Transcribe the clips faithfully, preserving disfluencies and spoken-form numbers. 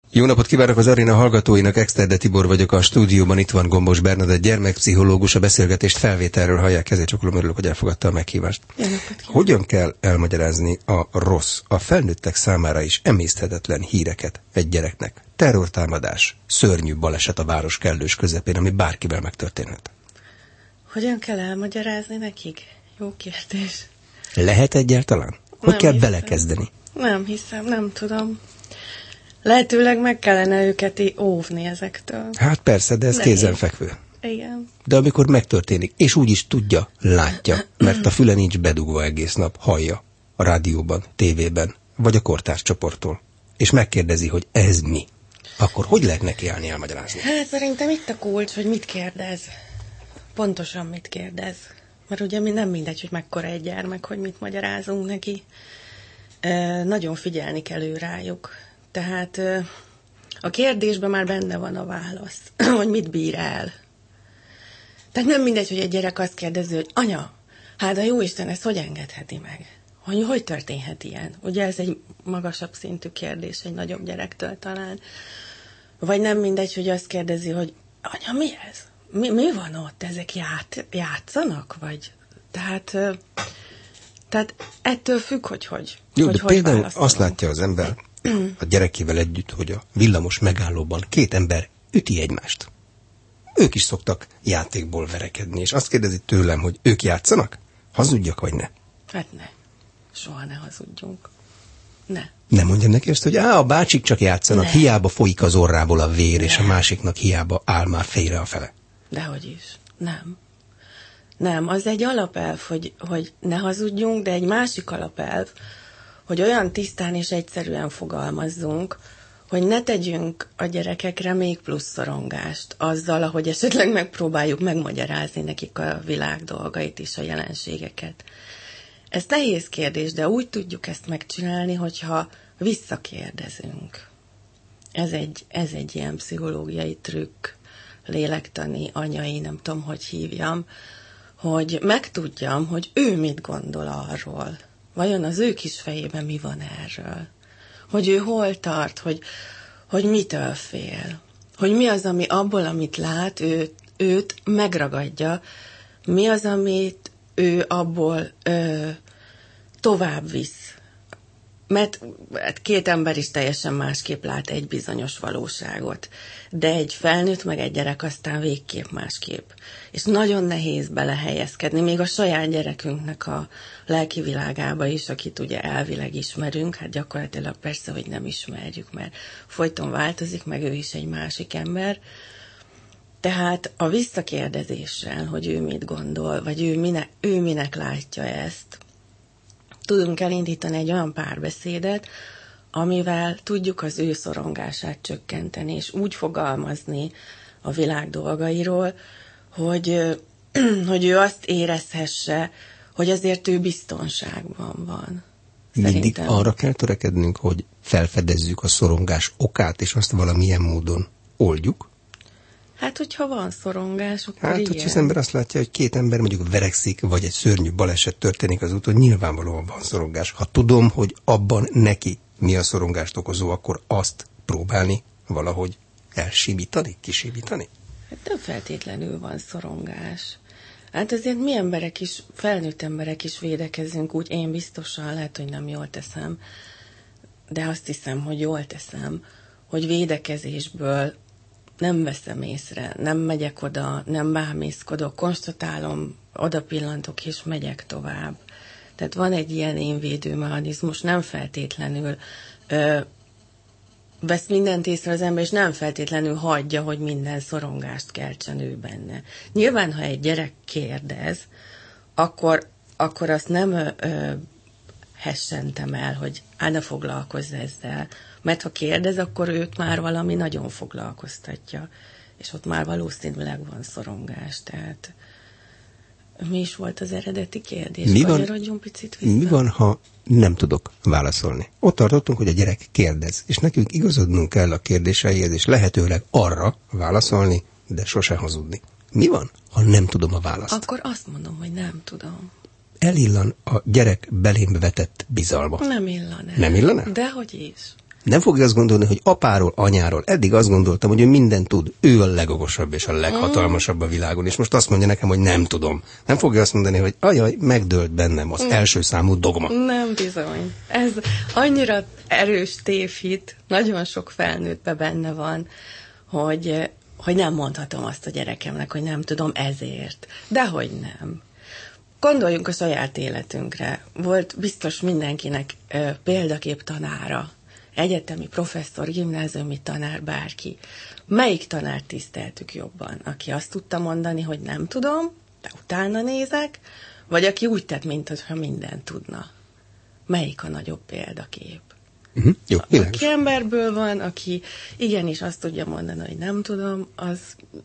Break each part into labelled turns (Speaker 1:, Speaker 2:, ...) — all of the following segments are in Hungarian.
Speaker 1: Jó napot kívánok az aréna hallgatóinak, Exterde Tibor vagyok a stúdióban, itt van Gombos Bernadett gyermekpszichológus, a beszélgetést felvételről hallják, ezért csak örülök, hogy elfogadta a meghívást. Hogyan kell elmagyarázni a rossz, a felnőttek számára is emészthetetlen híreket egy gyereknek? Terrortámadás, szörnyű baleset a város kellős közepén, ami bárkivel megtörténhet.
Speaker 2: Hogyan kell elmagyarázni nekik? Jó kérdés.
Speaker 1: Lehet egyáltalán? Hogy
Speaker 2: Nem
Speaker 1: kell
Speaker 2: hiszem.
Speaker 1: belekezdeni?
Speaker 2: Nem hiszem, nem tudom. Lehetőleg meg kellene őket óvni ezektől.
Speaker 1: Hát persze, de ez
Speaker 2: Nehéz.
Speaker 1: kézenfekvő.
Speaker 2: Igen.
Speaker 1: De amikor megtörténik, és úgy is tudja, látja, mert a füle nincs bedugva egész nap, hallja a rádióban, tévében, vagy a kortárs csoporttól, és megkérdezi, hogy ez mi, akkor hogy lehet neki állni elmagyarázni?
Speaker 2: Hát szerintem itt a kulcs, hogy mit kérdez. Pontosan mit kérdez. Mert ugye mi nem mindegy, hogy mekkora egy gyermek, hogy mit magyarázunk neki. E, nagyon figyelni kell ő rájuk. Tehát e, a kérdésben már benne van a válasz, hogy mit bír el. Tehát nem mindegy, hogy egy gyerek azt kérdezi, hogy anya, hát a jóisten ezt hogy engedheti meg? Hogy hogy történhet ilyen? Ugye ez egy magasabb szintű kérdés egy nagyobb gyerektől talán. Vagy nem mindegy, hogy azt kérdezi, hogy anya, mi ez? Mi, mi van ott? Ezek ját, játszanak? Vagy tehát, tehát ettől függ, hogy hogy.
Speaker 1: Jó,
Speaker 2: hogy,
Speaker 1: de
Speaker 2: hogy
Speaker 1: például
Speaker 2: válaszolunk.
Speaker 1: azt látja az ember a gyerekével együtt, hogy a villamos megállóban két ember üti egymást. Ők is szoktak játékból verekedni, és azt kérdezi tőlem, hogy ők játszanak? Hazudjak, vagy ne?
Speaker 2: Hát ne. Soha ne hazudjunk. Ne.
Speaker 1: Nem mondjam neki azt, hogy á, a bácsik csak játszanak,
Speaker 2: Ne.
Speaker 1: hiába folyik az orrából a vér,
Speaker 2: Ne.
Speaker 1: és a másiknak hiába áll már félre a fele.
Speaker 2: Dehogy is. Nem. Nem, az egy alapelv, hogy, hogy ne hazudjunk, de egy másik alapelv, hogy olyan tisztán és egyszerűen fogalmazzunk, hogy ne tegyünk a gyerekekre még plusz szorongást azzal, ahogy esetleg megpróbáljuk megmagyarázni nekik a világ dolgait és a jelenségeket. Ez nehéz kérdés, de úgy tudjuk ezt megcsinálni, hogyha visszakérdezünk. Ez egy, ez egy ilyen pszichológiai trükk, lélektani, anyai, nem tudom, hogy hívjam, hogy megtudjam, hogy ő mit gondol arról. Vajon az ő kis fejében mi van erről? Hogy ő hol tart, hogy, hogy mitől fél? Hogy mi az, ami abból, amit lát, ő, őt megragadja? Mi az, amit ő abból ö, tovább visz? Mert két ember is teljesen másképp lát egy bizonyos valóságot. De egy felnőtt meg egy gyerek aztán végképp másképp. És nagyon nehéz belehelyezkedni, még a saját gyerekünknek a lelki világába is, akit ugye elvileg ismerünk, hát gyakorlatilag persze, hogy nem ismerjük, mert folyton változik, meg ő is egy másik ember. Tehát a visszakérdezéssel, hogy ő mit gondol, vagy ő minek, ő minek látja ezt, tudunk elindítani egy olyan párbeszédet, amivel tudjuk az ő szorongását csökkenteni, és úgy fogalmazni a világ dolgairól, hogy, hogy ő azt érezhesse, hogy azért ő biztonságban van.
Speaker 1: Mindig
Speaker 2: Szerintem.
Speaker 1: arra kell törekednünk, hogy felfedezzük a szorongás okát, és azt valamilyen módon oldjuk.
Speaker 2: Hát, hogyha van szorongás, akkor
Speaker 1: Hát,
Speaker 2: igen.
Speaker 1: hogyha az ember azt látja, hogy két ember mondjuk verekszik, vagy egy szörnyű baleset történik az úton, nyilvánvalóan van szorongás. Ha tudom, hogy abban neki mi a szorongást okozó, akkor azt próbálni valahogy elsimítani, kisimítani.
Speaker 2: Hát nem feltétlenül van szorongás. Hát azért mi emberek is, felnőtt emberek is védekezünk úgy, én biztosan, lehet, hogy nem jól teszem, de azt hiszem, hogy jól teszem, hogy védekezésből nem veszem észre, nem megyek oda, nem bámészkodok, konstatálom, oda pillantok és megyek tovább. Tehát van egy ilyen énvédő mechanizmus, nem feltétlenül ö, vesz mindent észre az ember, és nem feltétlenül hagyja, hogy minden szorongást keltsen ő benne. Nyilván, ha egy gyerek kérdez, akkor, akkor azt nem ö, ö, hessentem el, hogy á, ne foglalkozz ezzel. Mert ha kérdez, akkor őt már valami nagyon foglalkoztatja. És ott már valószínűleg van szorongás. Tehát mi is volt az eredeti kérdés?
Speaker 1: Mi van,
Speaker 2: picit vissza.
Speaker 1: mi van, ha nem tudok válaszolni? Ott tartottunk, hogy a gyerek kérdez, és nekünk igazodnunk kell a kérdéseihez, és lehetőleg arra válaszolni, de sose hazudni. Mi van, ha nem tudom a választ?
Speaker 2: Akkor azt mondom, hogy nem tudom.
Speaker 1: Elillan a gyerek belém vetett bizalma.
Speaker 2: Nem illan el.
Speaker 1: Nem illan el?
Speaker 2: Dehogy is.
Speaker 1: Nem fogja azt gondolni, hogy apáról, anyáról eddig azt gondoltam, hogy ő mindent tud. Ő a legokosabb és a leghatalmasabb a világon, és most azt mondja nekem, hogy nem tudom. Nem fogja azt mondani, hogy ajaj, megdőlt bennem az mm. első számú dogma.
Speaker 2: Nem bizony. Ez annyira erős tévhit, nagyon sok felnőttben benne van, hogy, hogy nem mondhatom azt a gyerekemnek, hogy nem tudom ezért. Dehogy nem. Gondoljunk a saját életünkre. Volt biztos mindenkinek ö, példakép tanára. Egyetemi professzor, gimnáziumi tanár, bárki. Melyik tanárt tiszteltük jobban? Aki azt tudta mondani, hogy nem tudom, de utána nézek, vagy aki úgy tett, mintha mindent tudna? Melyik a nagyobb példakép?
Speaker 1: Uh-huh. Jó,
Speaker 2: aki emberből van, aki igenis azt tudja mondani, hogy nem tudom, az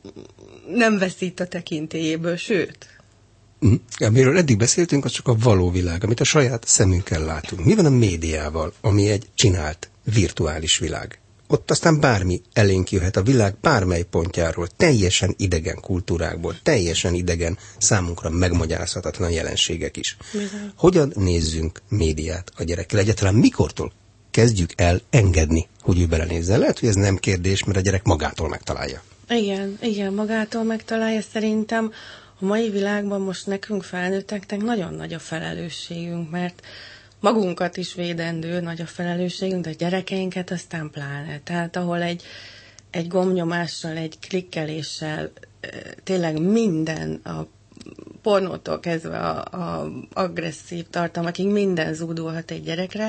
Speaker 2: nem veszít a tekintélyéből, sőt.
Speaker 1: Uh-huh. Amiről eddig beszéltünk, az csak a való világ, amit a saját szemünkkel látunk. Mi van a médiával, ami egy csinált virtuális világ? Ott aztán bármi elénk jöhet a világ bármely pontjáról, teljesen idegen kultúrákból, teljesen idegen, számunkra megmagyarázhatatlan jelenségek is. Bizony. Hogyan nézzünk médiát a gyerekkel? Egyáltalán mikortól kezdjük el engedni, hogy ő belenézzen? Lehet, hogy ez nem kérdés, mert a gyerek magától megtalálja.
Speaker 2: Igen, igen, magától megtalálja. Szerintem a mai világban most nekünk felnőtteknek nagyon nagy a felelősségünk, mert magunkat is védendő nagy a felelősségünk, de a gyerekeinket aztán pláne. Tehát ahol egy, egy gombnyomással, egy klikkeléssel tényleg minden, a pornótól kezdve a, a agresszív tartalmakig minden zúdulhat egy gyerekre,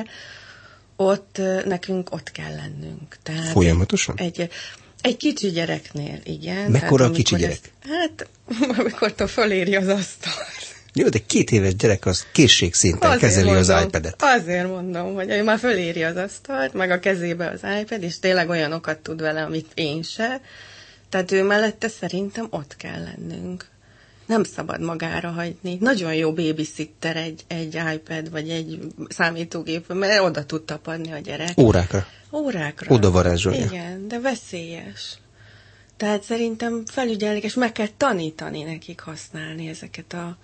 Speaker 2: ott nekünk ott kell lennünk. Tehát
Speaker 1: folyamatosan?
Speaker 2: Egy, egy, egy kicsi gyereknél, igen.
Speaker 1: Mekkora a kicsi gyerek?
Speaker 2: Ezt, hát, amikor föléri az asztalt.
Speaker 1: Jó, de két éves gyerek az készségszinten azért kezeli mondom, az iPad-et.
Speaker 2: Azért mondom, hogy ő már föléri az asztalt, meg a kezébe az iPad, és tényleg olyanokat tud vele, amit én se. Tehát ő mellette szerintem ott kell lennünk. Nem szabad magára hagyni. Nagyon jó babysitter egy, egy iPad, vagy egy számítógép, mert oda tud tapadni a gyerek.
Speaker 1: Órákra.
Speaker 2: Órákra.
Speaker 1: Oda varázsolja.
Speaker 2: Igen, de veszélyes. Tehát szerintem felügyelni, és meg kell tanítani nekik használni ezeket a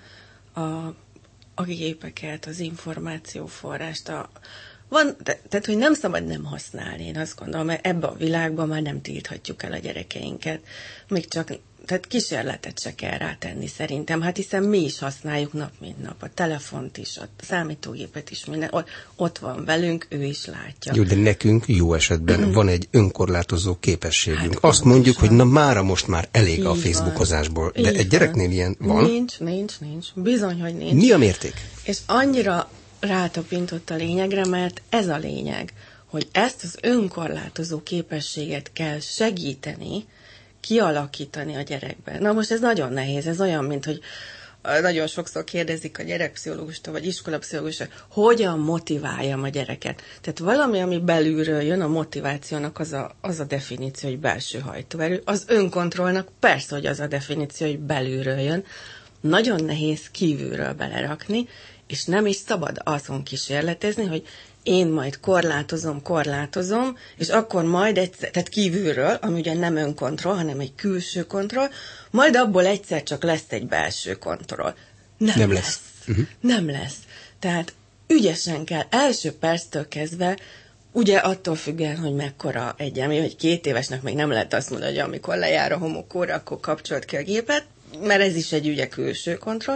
Speaker 2: A, a gépeket, az információforrást. A, van, te, tehát, hogy nem szabad nem használni, én azt gondolom, mert ebben a világban már nem tilthatjuk el a gyerekeinket. Még csak, tehát kísérletet se kell rátenni szerintem. Hát hiszen mi is használjuk nap mint nap. A telefont is, a számítógépet is, minden. Ott, ott van velünk, ő is látja.
Speaker 1: Jó, de nekünk jó esetben van egy önkorlátozó képességünk. Hát, azt mondjuk, van. Hogy na mára most már elég így a Facebookozásból. De így egy gyereknél van. Ilyen van?
Speaker 2: Nincs, nincs, nincs. Bizony, hogy nincs.
Speaker 1: Mi a mérték?
Speaker 2: És annyira rátapintott a lényegre, mert ez a lényeg, hogy ezt az önkorlátozó képességet kell segíteni, kialakítani a gyerekben. Na most ez nagyon nehéz, ez olyan, mint hogy nagyon sokszor kérdezik a gyerekpszichológustól, vagy iskolapszichológustól, hogyan motiváljam a gyereket. Tehát valami, ami belülről jön, a motivációnak az a, az a definíció, hogy belső hajtóerő. Az önkontrollnak persze, hogy az a definíció, hogy belülről jön. Nagyon nehéz kívülről belerakni, és nem is szabad azon kísérletezni, hogy én majd korlátozom, korlátozom, és akkor majd egyszer, tehát kívülről, ami ugye nem önkontroll, hanem egy külső kontroll, majd abból egyszer csak lesz egy belső kontroll. Nem, nem lesz. lesz. Uh-huh. Nem lesz. Tehát ügyesen kell első perctől kezdve, ugye attól függően, hogy mekkora egy elmé, hogy két évesnek még nem lehet azt mondani, hogy amikor lejár a homokóra, akkor kapcsolt ki a gépet, mert ez is egy ugye külső kontroll.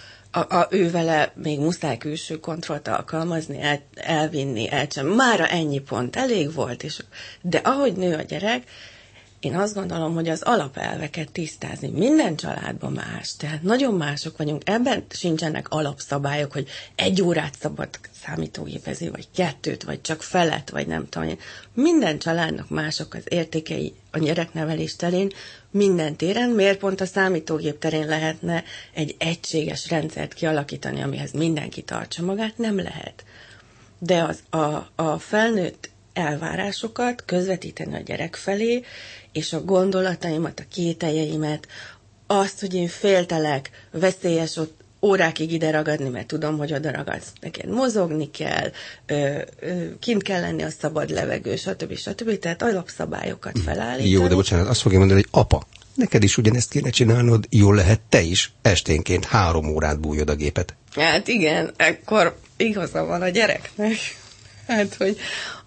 Speaker 2: A, a, ő vele még muszáj külső kontrollt alkalmazni, el, elvinni, elcsem. Mára ennyi pont elég volt, és, de ahogy nő a gyerek, én azt gondolom, hogy az alapelveket tisztázni minden családban más, tehát nagyon mások vagyunk, ebben sincsenek alapszabályok, hogy egy órát szabad számítógépezni, vagy kettőt, vagy csak felet, vagy nem tudom. Minden családnak mások az értékei a gyereknevelés terén, minden téren, miért pont a számítógép terén lehetne egy egységes rendszert kialakítani, amihez mindenki tartsa magát, nem lehet. De az, a, a felnőtt elvárásokat közvetíteni a gyerek felé, és a gondolataimat, a kételjeimet, azt, hogy én féltelek, veszélyes ott órákig ide ragadni, mert tudom, hogy oda ragadsz. Neked mozogni kell, ö, ö, kint kell lenni a szabad levegő, stb. stb. Tehát alapszabályokat felállítani.
Speaker 1: Jó, de bocsánat, azt fogja mondani, hogy apa, neked is ugyanezt kéne csinálnod, jól lehet te is esténként három órát bújod a gépet.
Speaker 2: Hát igen, ekkor igaza van a gyereknek. Hát, hogy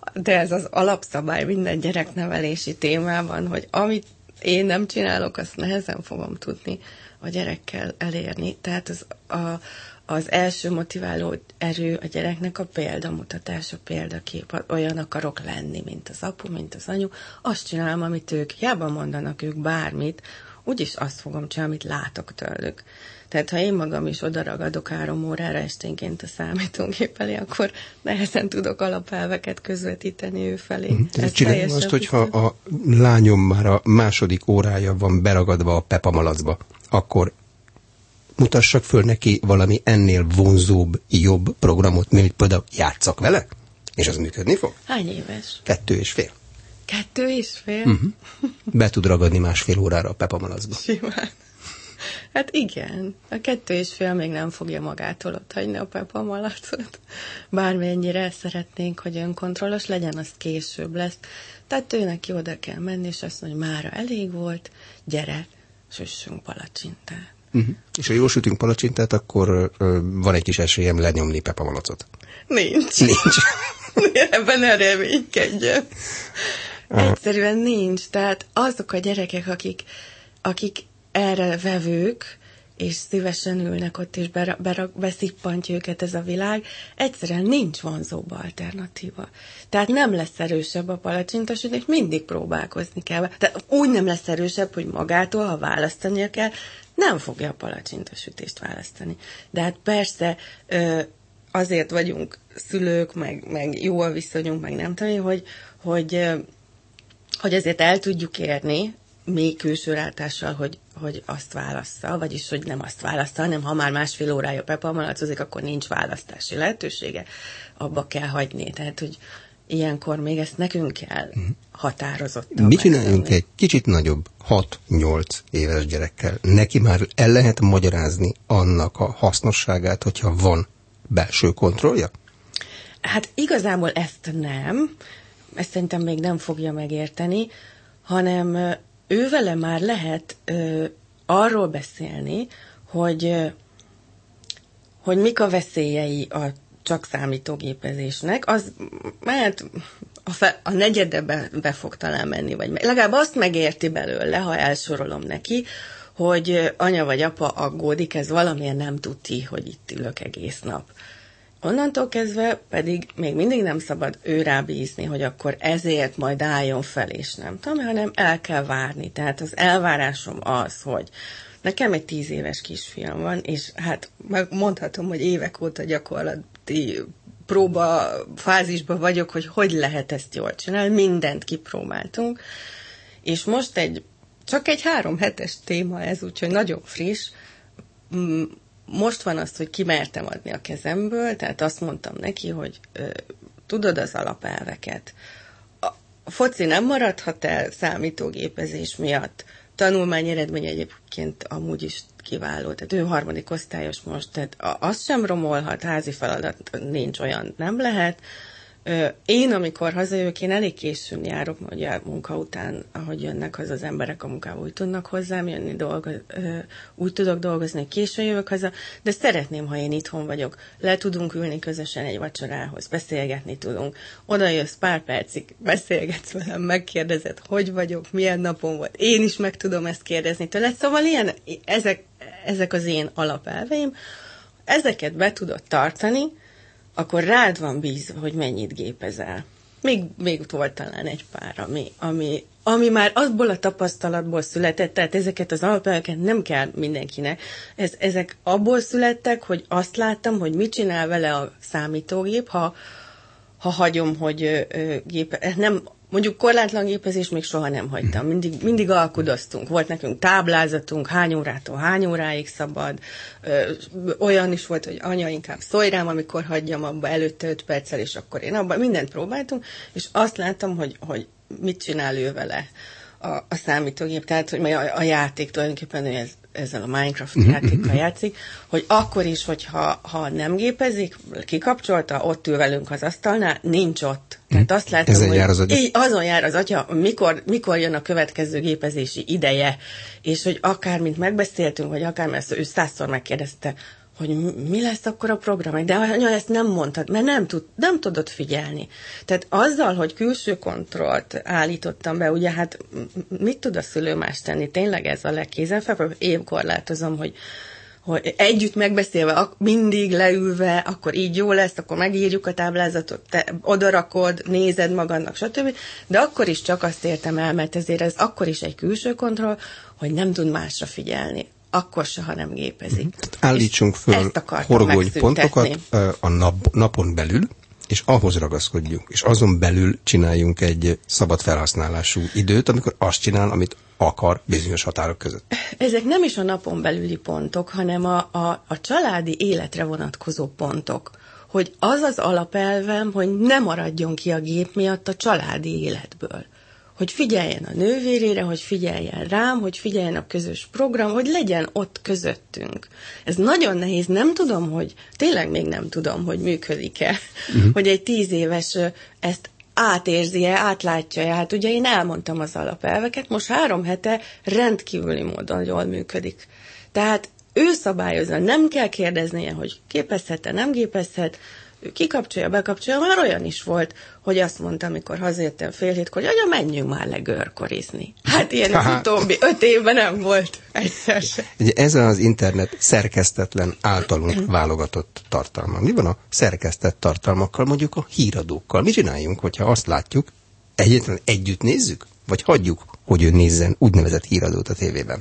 Speaker 2: de ez az alapszabály minden gyereknevelési témában, hogy amit én nem csinálok, azt nehezen fogom tudni a gyerekkel elérni. Tehát az, a, az első motiváló erő a gyereknek a példamutatás, a példakép. Olyan akarok lenni, mint az apu, mint az anyu. Azt csinálom, amit ők, hiába mondanak ők bármit, úgyis azt fogom csinálni, amit látok tőlük. Tehát ha én magam is odaragadok három órára esténként a számítógép elé, akkor nehezen tudok alapelveket közvetíteni ő felé.
Speaker 1: Mm. Tehát csinálom azt, hogyha a lányom már a második órája van beragadva a Peppa malacba, akkor mutassak föl neki valami ennél vonzóbb, jobb programot, mint például játsszak vele, és az működni fog?
Speaker 2: Hány éves?
Speaker 1: Kettő és fél.
Speaker 2: Kettő és fél?
Speaker 1: Uh-huh. Be tud ragadni másfél órára a Peppa malacba.
Speaker 2: Simán. Hát igen, a kettő és fél még nem fogja magától ott hagyni a Peppa malacot. Bármennyire szeretnénk, hogy önkontrollos legyen, az később lesz. Tehát ő neki oda kell menni, és azt mondja, hogy mára elég volt, gyere, süssünk palacsintát.
Speaker 1: Uh-huh. És ha jól sütünk palacsintát, akkor uh, van egy kis esélyem lenyomni Peppa malacot.
Speaker 2: Nincs.
Speaker 1: Nincs.
Speaker 2: Ebben ne reménykedjen. Egyszerűen nincs. Tehát azok a gyerekek, akik, akik erre vevők, és szívesen ülnek ott, és ber, ber, beszippantja őket ez a világ, egyszerűen nincs vonzóbb alternatíva. Tehát nem lesz erősebb a palacsintasütés, mindig próbálkozni kell. Tehát úgy nem lesz erősebb, hogy magától, ha választania kell, nem fogja a palacsintasütést választani. De hát persze azért vagyunk szülők, meg, meg jó a viszonyunk, meg nem tudom, hogy, hogy, hogy azért el tudjuk érni, még külső rátással, hogy, hogy azt válassza, vagyis, hogy nem azt válassza, hanem ha már másfél órája Peppa malacozik, akkor nincs választási lehetősége, abba kell hagyni. Tehát, hogy ilyenkor még ezt nekünk kell határozottan.
Speaker 1: Mit csináljunk egy kicsit nagyobb, hat-nyolc éves gyerekkel? Neki már el lehet magyarázni annak a hasznosságát, hogyha van belső kontrollja?
Speaker 2: Hát igazából ezt nem, ezt szerintem még nem fogja megérteni, hanem ő vele már lehet ö, arról beszélni, hogy, ö, hogy mik a veszélyei a csak számítógépezésnek, az mert a, fe, a negyede be, be fog talán menni, vagy legalább azt megérti belőle, ha elsorolom neki, hogy anya vagy apa aggódik, ez valamilyen nem tuti, hogy itt ülök egész nap. Onnantól kezdve pedig még mindig nem szabad ő rábízni, hogy akkor ezért majd álljon fel, és nem tudom, hanem el kell várni. Tehát az elvárásom az, hogy nekem egy tíz éves kisfiam van, és hát mondhatom, hogy évek óta gyakorlati próba fázisban vagyok, hogy hogy lehet ezt jól csinálni. Mindent kipróbáltunk, és most egy, csak egy három hetes téma ez, úgyhogy nagyon friss. Most van az, hogy kimertem adni a kezemből, tehát azt mondtam neki, hogy ö, tudod az alapelveket. A foci nem maradhat el számítógépezés miatt. Tanulmány eredmény egyébként amúgy is kiváló. Tehát ő harmadik osztályos most, tehát az sem romolhat, házi feladat nincs, olyan nem lehet. Én, amikor hazajövök, én elég későn járok, mert ugye munka után, ahogy jönnek haza az emberek a munkába, úgy tudnak hozzám jönni, dolgoz, úgy tudok dolgozni, hogy későn jövök haza, de szeretném, ha én itthon vagyok. Le tudunk ülni közösen egy vacsorához, beszélgetni tudunk. Oda jössz pár percig, beszélgetsz velem, megkérdezed, hogy vagyok, milyen napon volt. Én is meg tudom ezt kérdezni tőle. Szóval ilyen, ezek, ezek az én alapelveim. Ezeket be tudod tartani, akkor rád van bízva, hogy mennyit gépezel. Még, még volt talán egy pár, ami, ami, ami már abból a tapasztalatból született, tehát ezeket az alapelveket nem kell mindenkinek. Ez, ezek abból születtek, hogy azt láttam, hogy mit csinál vele a számítógép, ha, ha hagyom, hogy ö, ö, gépe... Nem, mondjuk korlátlan gépezés még soha nem hagytam. Mindig, mindig alkudoztunk. Volt nekünk táblázatunk, hány órától hány óráig szabad. Ö, olyan is volt, hogy anya inkább szólj rám, amikor hagyjam abba előtte öt perccel, és akkor én abban mindent próbáltunk, és azt láttam, hogy, hogy mit csinál ő vele a, a számítógép, tehát hogy a, a játék tulajdonképpen ő ez, ezzel a Minecraft játékkal játszik, hogy akkor is, hogyha ha nem gépezik, kikapcsolta, ott ül velünk az asztalnál, nincs ott. Tehát azt látom,
Speaker 1: Ezen
Speaker 2: hogy
Speaker 1: jár az
Speaker 2: így, azon jár az atya, mikor, mikor jön a következő gépezési ideje, és hogy akár, mint megbeszéltünk, vagy akár, mert ő százszor megkérdezte, hogy mi lesz akkor a program. De anya, ezt nem mondtad, mert nem, tud, nem tudod figyelni. Tehát azzal, hogy külső kontrollt állítottam be, ugye hát mit tud a szülő más tenni? Tényleg ez a legkézenfekvőbb. Én korlátozom, hogy hogy együtt megbeszélve, mindig leülve, akkor így jó lesz, akkor megírjuk a táblázatot, te odarakod, nézed magadnak, stb. De akkor is csak azt értem el, mert ezért ez akkor is egy külső kontroll, hogy nem tud másra figyelni. Akkor se, ha nem gépezik.
Speaker 1: Állítsunk föl horgony pontokat a nap, napon belül, és ahhoz ragaszkodjunk, és azon belül csináljunk egy szabad felhasználású időt, amikor azt csinál, amit akar bizonyos határok között.
Speaker 2: Ezek nem is a napon belüli pontok, hanem a, a, a családi életre vonatkozó pontok. Hogy az az alapelvem, hogy ne maradjon ki a gép miatt a családi életből. Hogy figyeljen a nővérére, hogy figyeljen rám, hogy figyeljen a közös program, hogy legyen ott közöttünk. Ez nagyon nehéz, nem tudom, hogy, tényleg még nem tudom, hogy működik-e, uh-huh. hogy egy tíz éves ezt átérzi-e, átlátja-e. Hát ugye én elmondtam az alapelveket, most három hete rendkívüli módon jól működik. Tehát ő szabályozza, nem kell kérdeznie, hogy gépezhet-e, nem gépezhet, ő kikapcsolja, bekapcsolja, már olyan is volt, hogy azt mondta, amikor hazajöttem fél hétkor, hogy anya, menjünk már le görkorizni. Hát ilyen az utóbbi öt évben nem volt egyszer se.
Speaker 1: Ez az internet szerkesztetlen, általunk válogatott tartalma. Mi van a szerkesztett tartalmakkal, mondjuk a híradókkal? Mi csináljunk, hogyha azt látjuk, egyetlen együtt nézzük? Vagy hagyjuk, hogy ő nézzen úgynevezett híradót a tévében?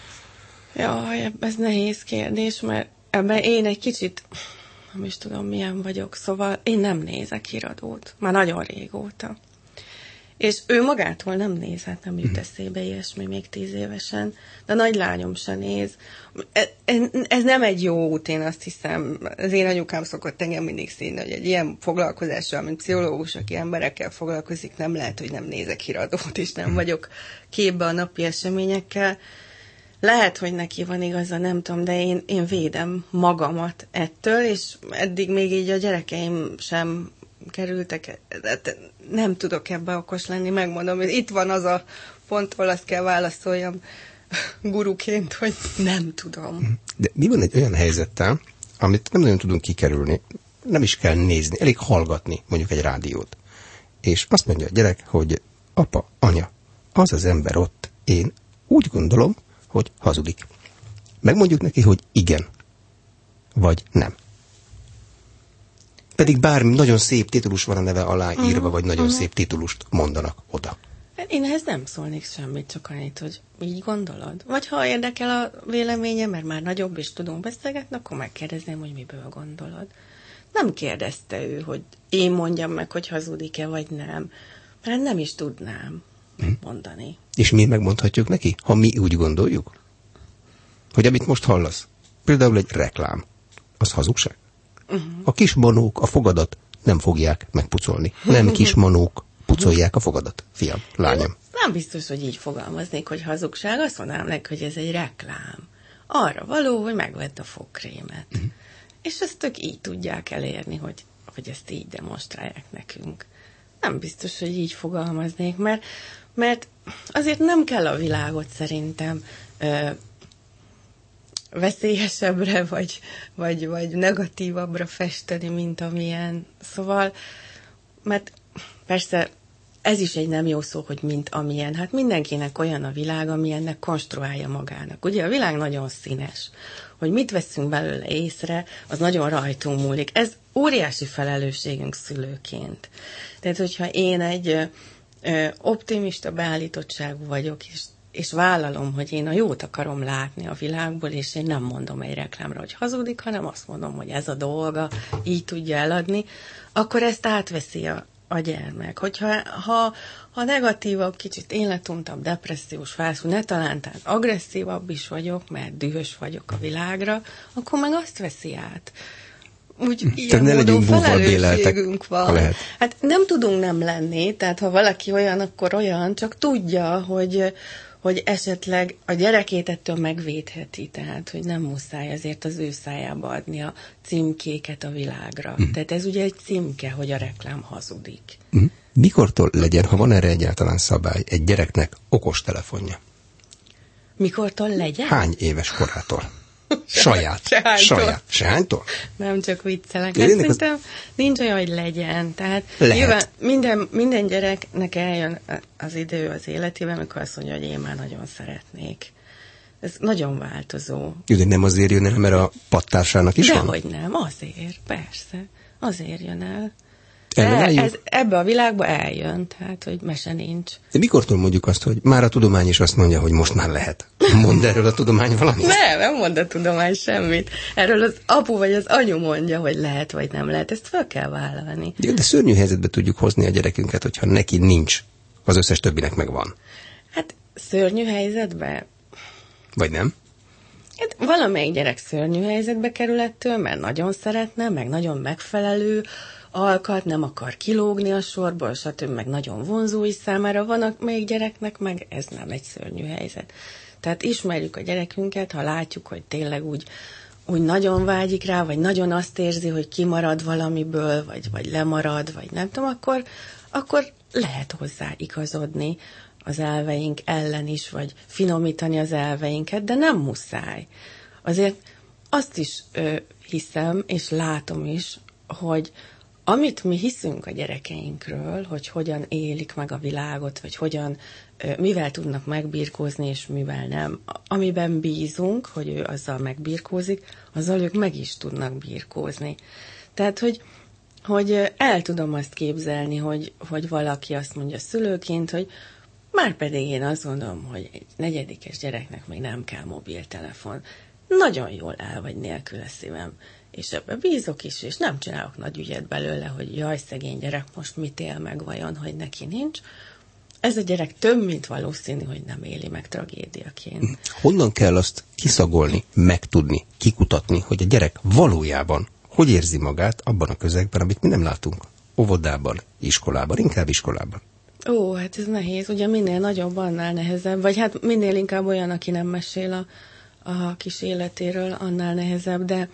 Speaker 2: Jaj, ez nehéz kérdés, mert ebben én egy kicsit... nem is tudom, milyen vagyok, szóval én nem nézek híradót, már nagyon régóta. És ő magától nem néz, hát nem jut eszébe ilyesmi még tíz évesen, de a nagylányom se néz. Ez nem egy jó út, én azt hiszem. Az én anyukám szokott engem mindig színni, hogy egy ilyen foglalkozással, mint pszichológus, aki emberekkel foglalkozik, nem lehet, hogy nem nézek híradót, és nem vagyok képbe a napi eseményekkel. Lehet, hogy neki van igaza, nem tudom, de én, én védem magamat ettől, és eddig még így a gyerekeim sem kerültek, nem tudok ebbe okos lenni, megmondom, hogy itt van az a pont, ahol azt kell válaszoljam guruként, hogy nem tudom.
Speaker 1: De mi van egy olyan helyzettel, amit nem nagyon tudunk kikerülni, nem is kell nézni, elég hallgatni mondjuk egy rádiót. És azt mondja a gyerek, hogy apa, anya, az az ember ott, én úgy gondolom, hogy hazudik. Megmondjuk neki, hogy igen, vagy nem. Pedig bármi nagyon szép titulus van a neve alá írva, uh-huh, vagy nagyon uh-huh. szép titulust mondanak oda.
Speaker 2: Én ehhez nem szólnék semmit, csak annyit, hogy így gondolod. Vagy ha érdekel a véleménye, mert már nagyobb és tudunk beszélgetni, akkor megkérdezném, hogy miből gondolod. Nem kérdezte ő, hogy én mondjam meg, hogy hazudik-e, vagy nem. Mert nem is tudnám megmondani. Hmm.
Speaker 1: És mi megmondhatjuk neki, ha mi úgy gondoljuk? Hogy amit most hallasz, például egy reklám, az hazugság? Uh-huh. A kis manók a fogadat nem fogják megpucolni. Nem kis manók pucolják a fogadat. Fiam, lányom.
Speaker 2: Nem biztos, hogy így fogalmaznék, hogy hazugság. Azt mondanám neki, hogy ez egy reklám. Arra való, hogy megvedd a fogkrémet. Uh-huh. És ezt tök így tudják elérni, hogy, hogy ezt így demonstrálják nekünk. Nem biztos, hogy így fogalmaznék, mert, mert azért nem kell a világot szerintem ö, veszélyesebbre, vagy, vagy, vagy negatívabbra festeni, mint amilyen. Szóval, mert persze ez is egy nem jó szó, hogy mint amilyen. Hát mindenkinek olyan a világ, amilyennek konstruálja magának. Ugye a világ nagyon színes. Hogy mit veszünk belőle észre, az nagyon rajtunk múlik. Ez óriási felelősségünk szülőként. Tehát, hogyha én egy ö, ö, optimista beállítottságú vagyok, és, és vállalom, hogy én a jót akarom látni a világból, és én nem mondom egy reklámra, hogy hazudik, hanem azt mondom, hogy ez a dolga, így tudja eladni, akkor ezt átveszi a, a gyermek. Hogyha ha, ha negatívabb, kicsit életuntabb, depressziós, fászú, ne talán tehát agresszívabb is vagyok, mert dühös vagyok a világra, akkor meg azt veszi át. Úgy ilyen módon felelősségünk van. Lehet. Hát nem tudunk nem lenni, tehát ha valaki olyan, akkor olyan, csak tudja, hogy, hogy esetleg a gyerekét ettől megvédheti, tehát hogy nem muszáj azért az ő szájába adni a címkéket a világra. Mm. Tehát ez ugye egy címke, hogy a reklám hazudik.
Speaker 1: Mm. Mikortól legyen, ha van erre egyáltalán szabály, egy gyereknek okostelefonja?
Speaker 2: Mikortól legyen?
Speaker 1: Hány éves korától? Saját.
Speaker 2: Sehánytól.
Speaker 1: Saját. Sehánytól?
Speaker 2: Nem, csak viccelek. Hát szerintem az... nincs olyan, hogy legyen. Tehát
Speaker 1: lehet.
Speaker 2: Nyilván minden, minden gyereknek eljön az idő az életében, amikor azt mondja, hogy én már nagyon szeretnék. Ez nagyon változó.
Speaker 1: Jó, de nem azért jön el, mert a pattársának is van?
Speaker 2: Dehogy nem, azért, persze. Azért jön el.
Speaker 1: El,
Speaker 2: ez, ebbe a világba eljön, tehát, hogy mese nincs.
Speaker 1: De mikortól mondjuk azt, hogy már a tudomány is azt mondja, hogy most már lehet? Mond erről a tudomány valamit?
Speaker 2: Nem, nem mond a tudomány semmit. Erről az apu vagy az anyu mondja, hogy lehet vagy nem lehet. Ezt fel kell vállalni.
Speaker 1: De szörnyű helyzetbe tudjuk hozni a gyerekünket, hogyha neki nincs, az összes többinek megvan.
Speaker 2: Hát szörnyű helyzetbe?
Speaker 1: Vagy nem?
Speaker 2: Hát valamelyik gyerek szörnyű helyzetbe kerül ettől, mert nagyon szeretne, meg nagyon megfelelő, alkat, nem akar kilógni a sorból, stb. Meg nagyon vonzó is számára. Van még gyereknek, meg ez nem egy szörnyű helyzet. Tehát ismerjük a gyerekünket, ha látjuk, hogy tényleg úgy, úgy nagyon vágyik rá, vagy nagyon azt érzi, hogy kimarad valamiből, vagy, vagy lemarad, vagy nem tudom, akkor, akkor lehet hozzá igazodni az elveink ellen is, vagy finomítani az elveinket, de nem muszáj. Azért azt is ö, hiszem, és látom is, hogy amit mi hiszünk a gyerekeinkről, hogy hogyan élik meg a világot, vagy hogyan, mivel tudnak megbirkózni, és mivel nem, amiben bízunk, hogy ő azzal megbirkózik, azzal ők meg is tudnak birkózni. Tehát, hogy, hogy el tudom azt képzelni, hogy, hogy valaki azt mondja szülőként, hogy már pedig én azt gondolom, hogy egy negyedikes gyereknek még nem kell mobiltelefon. Nagyon jól el vagy nélküle szívem. És ebbe bízok is, és nem csinálok nagy ügyet belőle, hogy jaj, szegény gyerek, most mit él meg vajon, hogy neki nincs. Ez a gyerek több, mint valószínű, hogy nem éli meg tragédiaként.
Speaker 1: Honnan kell azt kiszagolni, megtudni, kikutatni, hogy a gyerek valójában hogy érzi magát abban a közegben, amit mi nem látunk? Óvodában, iskolában, inkább iskolában.
Speaker 2: Ó, hát ez nehéz. Ugye minél nagyobb, annál nehezebb. Vagy hát minél inkább olyan, aki nem mesél a, a kis életéről, annál nehezebb, de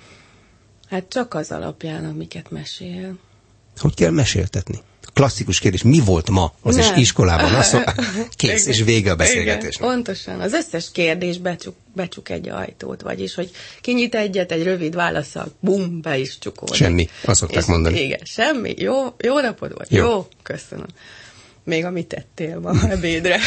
Speaker 2: hát csak az alapján, amiket mesél.
Speaker 1: Hogy kell meséltetni? Klasszikus kérdés, mi volt ma az nem. iskolában? Azt mondja, kész, és vége a beszélgetésnek.
Speaker 2: Pontosan. Az összes kérdés becsuk, becsuk egy ajtót, vagyis, hogy kinyit egyet, egy rövid válaszsal, bum, be is csukódik.
Speaker 1: Semmi, azt szokták mondani.
Speaker 2: Igen, semmi. Jó, jó napod volt. Jó. jó, köszönöm. Még amit tettél ma ebédre.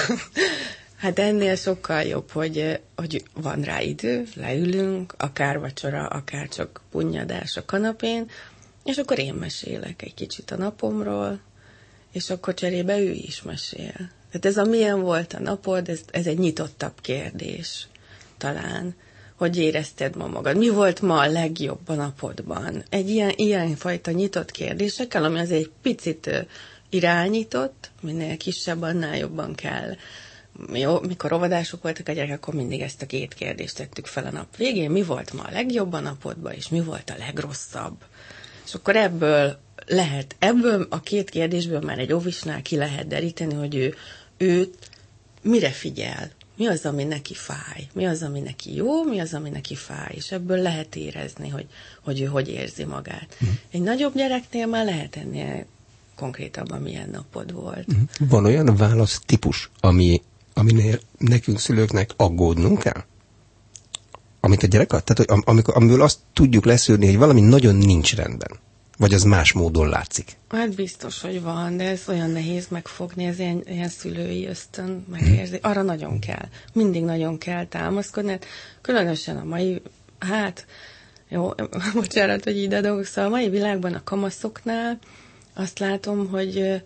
Speaker 2: Hát ennél sokkal jobb, hogy, hogy van rá idő, leülünk, akár vacsora, akár csak punnyadás a kanapén, és akkor én mesélek egy kicsit a napomról, és akkor cserébe ő is mesél. Tehát ez a milyen volt a napod, ez, ez egy nyitottabb kérdés talán, hogy érezted ma magad. Mi volt ma a legjobb a napodban? Egy ilyen, ilyen fajta nyitott kérdésekkel, ami azért egy picit irányított, minél kisebb, annál jobban kell. Jó, mikor óvodások voltak a gyerekek, akkor mindig ezt a két kérdést tettük fel a nap végén. Mi volt ma a legjobb a napodban, és mi volt a legrosszabb? És akkor ebből lehet, ebből a két kérdésből már egy óvisnál ki lehet deríteni, hogy ő, őt mire figyel, mi az, ami neki fáj, mi az, ami neki jó, mi az, ami neki fáj, és ebből lehet érezni, hogy, hogy ő hogy érzi magát. Mm. Egy nagyobb gyereknél már lehet ennél konkrétabban milyen napod volt.
Speaker 1: Van olyan választípus, ami, aminél nekünk szülőknek aggódnunk kell? Amit a gyerek ad? Tehát, hogy amikor, amiből azt tudjuk leszűrni, hogy valami nagyon nincs rendben. Vagy az más módon látszik?
Speaker 2: Hát biztos, hogy van, de ez olyan nehéz megfogni, ez ilyen, ilyen szülői ösztön megérzi. Arra nagyon kell. Mindig nagyon kell támaszkodni. Hát különösen a mai, hát, jó, bocsánat, hogy így adok, szóval a mai világban a kamaszoknál azt látom, hogy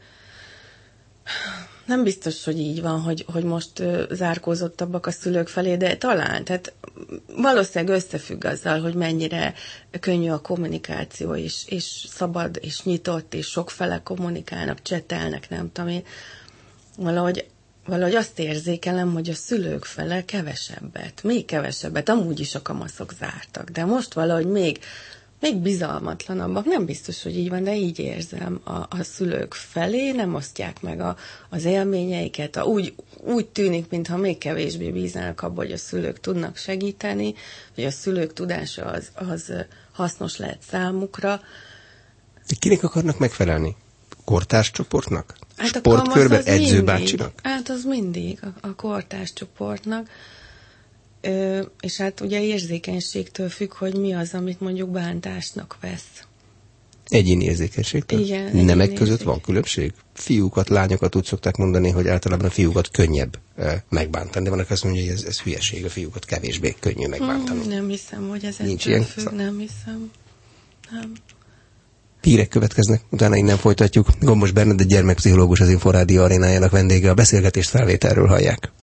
Speaker 2: nem biztos, hogy így van, hogy, hogy most zárkózottabbak a szülők felé, de talán. Tehát valószínűleg összefügg azzal, hogy mennyire könnyű a kommunikáció, és, és szabad, és nyitott, és sokfele kommunikálnak, csetelnek, nem tudom én. Valahogy, valahogy azt érzékelem, hogy a szülők fele kevesebbet, még kevesebbet, amúgy is a kamaszok zártak, de most valahogy még még bizalmatlanabbak. Nem biztos, hogy így van, de így érzem a, a szülők felé, nem osztják meg a, az élményeiket. A, úgy, úgy tűnik, mintha még kevésbé bíznának abban, hogy a szülők tudnak segíteni, hogy a szülők tudása az, az hasznos lehet számukra.
Speaker 1: De kinek akarnak megfelelni? Kortárs csoportnak?
Speaker 2: Hát
Speaker 1: Sportkörben,
Speaker 2: a kamasz az mindig, edzőbácsinak? Hát az mindig a, a kortárs csoportnak. Ö, és hát ugye érzékenységtől függ, hogy mi az, amit mondjuk bántásnak vesz.
Speaker 1: Egyéni érzékenységtől?
Speaker 2: Igen.
Speaker 1: Nemek
Speaker 2: egyéni
Speaker 1: között van különbség? Fiúkat, lányokat úgy szokták mondani, hogy általában a fiúkat könnyebb e, megbántani, de van, aki azt mondja, hogy ez, ez hülyeség, a fiúkat kevésbé könnyű megbántani.
Speaker 2: Hmm, nem hiszem, hogy ez
Speaker 1: Nincs
Speaker 2: ettől
Speaker 1: ilyen
Speaker 2: függ,
Speaker 1: szak?
Speaker 2: nem hiszem. Nem.
Speaker 1: Hírek következnek, utána innen folytatjuk. Gombos Bernadett gyermekpszichológus, az Inforádió arénájának vendége, a beszélgetést felvételről hallják.